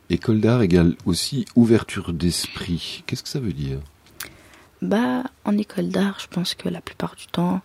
École d'art égale aussi ouverture d'esprit. Qu'est-ce que ça veut dire ? En école d'art, je pense que la plupart du temps,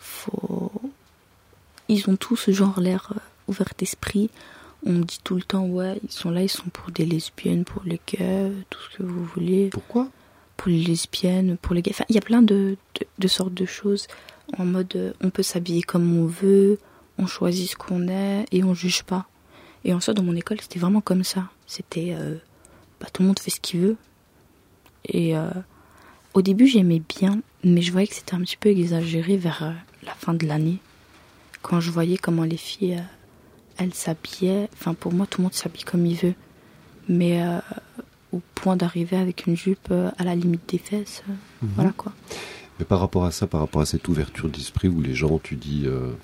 ils ont tous genre l'air ouverts d'esprit. On me dit tout le temps, ouais, ils sont pour des lesbiennes, pour les gays, tout ce que vous voulez. Pourquoi ? Pour les lesbiennes, pour les gays. Enfin, il y a plein de sortes de choses. En mode, on peut s'habiller comme on veut, on choisit ce qu'on est et on juge pas. Et en soi, dans mon école, c'était vraiment comme ça. C'était, tout le monde fait ce qu'il veut. Et au début, j'aimais bien, mais je voyais que c'était un petit peu exagéré vers la fin de l'année. Quand je voyais comment les filles, elles s'habillaient. Enfin, pour moi, tout le monde s'habille comme il veut. Mais au point d'arriver avec une jupe à la limite des fesses, voilà quoi. Mais par rapport à ça, par rapport à cette ouverture d'esprit où les gens, tu dis,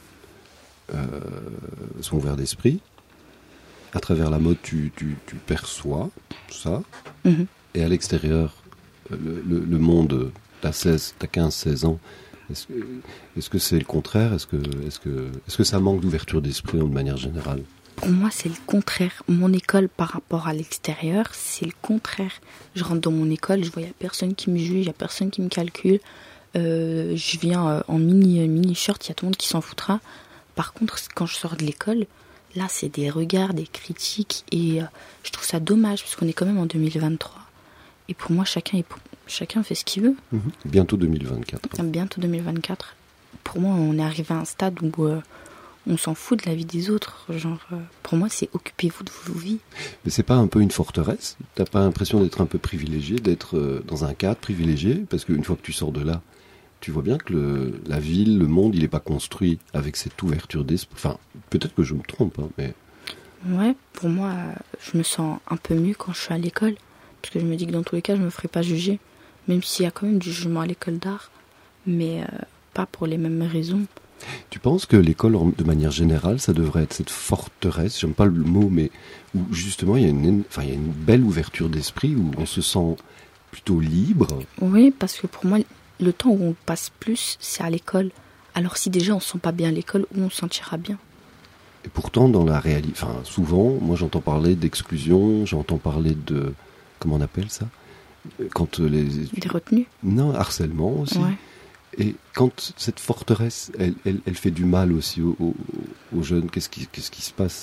sont ouverts d'esprit, à travers la mode, tu perçois ça. Et à l'extérieur, le monde, t'as 15-16 ans, est-ce que c'est le contraire ? Est-ce que ça manque d'ouverture d'esprit de manière générale ? Pour moi, c'est le contraire. Mon école, par rapport à l'extérieur, c'est le contraire. Je rentre dans mon école, je vois, il n'y a personne qui me juge, il n'y a personne qui me calcule. Je viens en mini-shirt, il y a tout le monde qui s'en foutra. Par contre, quand je sors de l'école, là, c'est des regards, des critiques. Et je trouve ça dommage, parce qu'on est quand même en 2023. Et pour moi, chacun fait ce qu'il veut. Bientôt 2024. Bientôt 2024. Pour moi, on est arrivé à un stade où on s'en fout de la vie des autres. Pour moi, c'est occupez-vous de vos vies. Mais c'est pas un peu une forteresse ? T'as pas l'impression d'être un peu privilégié, d'être dans un cadre privilégié ? Parce qu'une fois que tu sors de là, tu vois bien que la ville, le monde, il n'est pas construit avec cette ouverture d'esprit. Enfin, peut-être que je me trompe, mais... Ouais, pour moi, je me sens un peu mieux quand je suis à l'école. Parce que je me dis que dans tous les cas, je me ferai pas juger. Même s'il y a quand même du jugement à l'école d'art. Mais pas pour les mêmes raisons. Tu penses que l'école, de manière générale, ça devrait être cette forteresse, j'aime pas le mot, mais où justement il y a une belle ouverture d'esprit, où on se sent plutôt libre ? Oui, parce que pour moi, le temps où on passe plus, c'est à l'école. Alors si déjà on se sent pas bien à l'école, où on se sentira bien ? Et pourtant, dans la réalité, souvent, moi j'entends parler d'exclusion, j'entends parler de... Comment on appelle ça ? Quand Des retenues ? Non, harcèlement aussi. Ouais. Et quand cette forteresse, elle fait du mal aussi aux jeunes, qu'est-ce qui se passe ?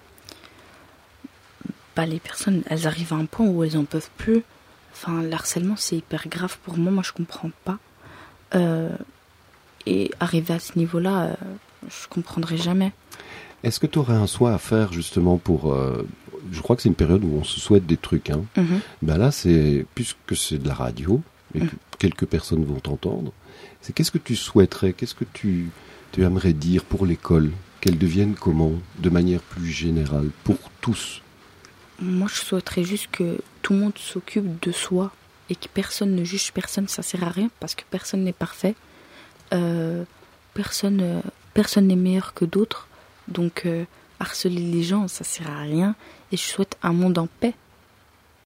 Les personnes, elles arrivent à un point où elles en peuvent plus. Enfin, le harcèlement, c'est hyper grave pour moi. Je comprends pas. Et arriver à ce niveau-là, je comprendrai jamais. Est-ce que tu aurais un souhait à faire justement pour... je crois que c'est une période où on se souhaite des trucs. Là, puisque c'est de la radio, et que quelques personnes vont t'entendre, c'est qu'est-ce que tu souhaiterais, qu'est-ce que tu aimerais dire pour l'école, qu'elle devienne comment, de manière plus générale, pour tous ? Moi, je souhaiterais juste que tout le monde s'occupe de soi et que personne ne juge personne, ça sert à rien parce que personne n'est parfait. Personne n'est meilleur que d'autres. Donc, harceler les gens, ça sert à rien. Et je souhaite un monde en paix